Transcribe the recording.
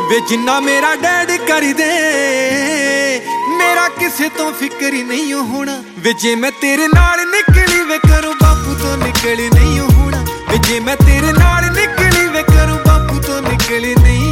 ਵੇ ਜਿੰਨਾ ਮੇਰਾ ਡੈਡ ਕਰ ਦੇ ਮੇਰਾ ਕਿਸੇ ਤੋਂ ਫਿਕਰ ਹੀ ਨਹੀਂ ਹੋਣਾ। ਵੇ ਜੇ ਮੈਂ ਤੇਰੇ ਨਾਲ ਨਿਕਲੀ ਵੇ ਕਰੂੰ ਬਾਪੂ ਤੋਂ ਨਿਕਲ ਨਹੀਂ ਹੋਣਾ। ਵੇ ਜੇ ਮੈਂ ਤੇਰੇ ਨਾਲ ਨਿਕਲੀ ਵੇ ਕਰੂੰ ਬਾਪੂ ਤੋਂ ਨਿਕਲ ਨਹੀਂ